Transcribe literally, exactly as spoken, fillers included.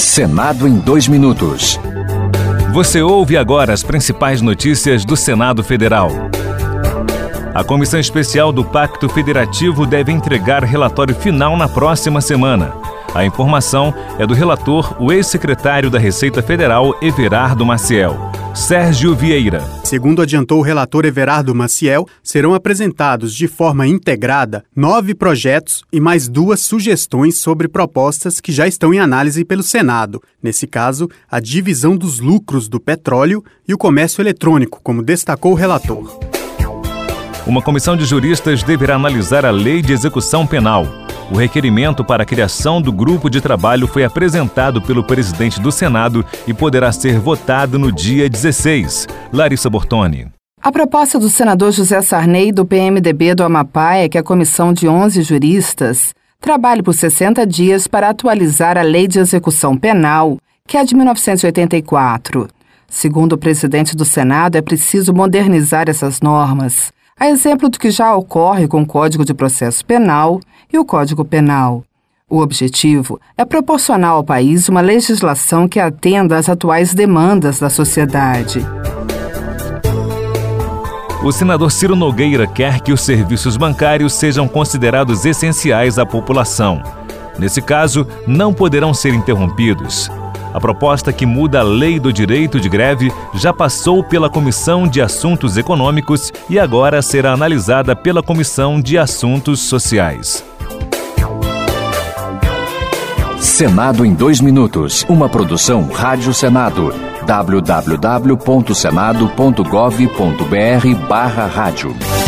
Senado em dois minutos. Você ouve agora as principais notícias do Senado Federal. A Comissão Especial do Pacto Federativo deve entregar relatório final na próxima semana. A informação é do relator, o ex-secretário da Receita Federal, Everardo Maciel. Sérgio Vieira. Segundo adiantou o relator Everardo Maciel, serão apresentados de forma integrada nove projetos e mais duas sugestões sobre propostas que já estão em análise pelo Senado. Nesse caso, a divisão dos lucros do petróleo e o comércio eletrônico, como destacou o relator. Uma comissão de juristas deverá analisar a Lei de Execução Penal. O requerimento para a criação do grupo de trabalho foi apresentado pelo presidente do Senado e poderá ser votado no dia dezesseis. Larissa Bortoni. A proposta do senador José Sarney, do P M D B do Amapá, é que a comissão de onze juristas trabalhe por sessenta dias para atualizar a Lei de Execução Penal, que é de mil novecentos e oitenta e quatro. Segundo o presidente do Senado, é preciso modernizar essas normas, a exemplo do que já ocorre com o Código de Processo Penal e o Código Penal. O objetivo é proporcionar ao país uma legislação que atenda às atuais demandas da sociedade. O senador Ciro Nogueira quer que os serviços bancários sejam considerados essenciais à população. Nesse caso, não poderão ser interrompidos. A proposta que muda a lei do direito de greve já passou pela Comissão de Assuntos Econômicos e agora será analisada pela Comissão de Assuntos Sociais. Senado em dois minutos. Uma produção Rádio Senado. w w w ponto senado ponto gov ponto b r barra rádio.